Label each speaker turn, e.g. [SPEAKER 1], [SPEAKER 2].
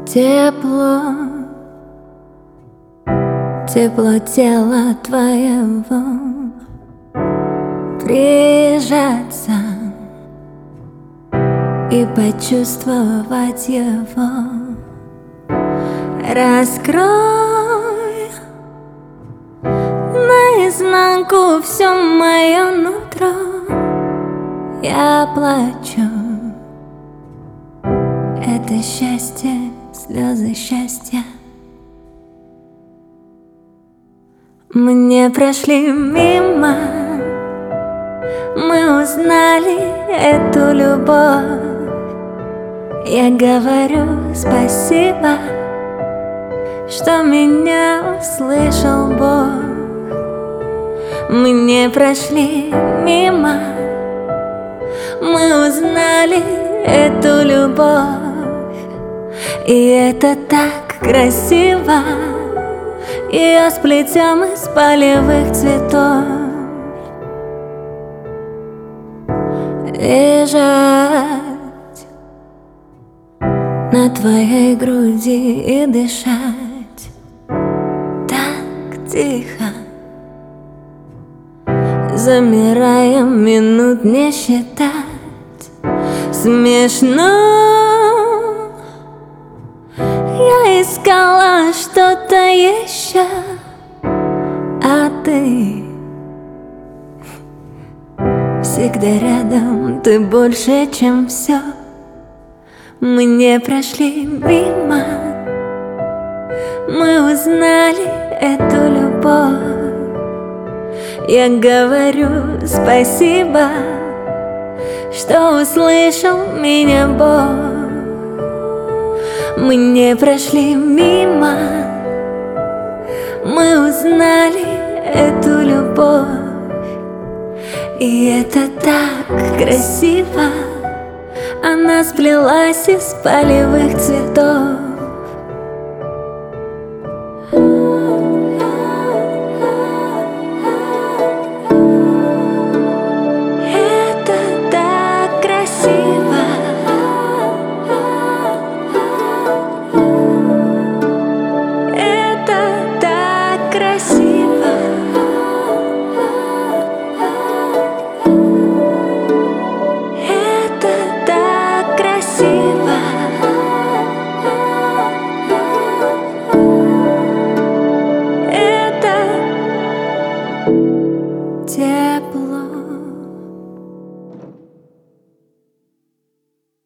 [SPEAKER 1] Тепло, тепло тела твоего, прижаться и почувствовать его. Раскрой наизнанку все мое нутро. Я плачу, это счастье, слезы счастья. Мне прошли мимо, мы узнали эту любовь. Я говорю спасибо, что меня услышал Бог. Мы прошли мимо, мы узнали эту любовь. И это так красиво, ее сплетем из полевых цветов. Лежать на твоей груди и дышать так тихо, замираем, минут не считать. Смешно, я искала что-то еще, а ты всегда рядом, ты больше, чем все. Мы не прошли мимо, мы узнали эту любовь. Я говорю спасибо, что услышал меня Бог. Мы не прошли мимо, мы узнали эту любовь. И это так красиво, она сплелась из полевых цветов.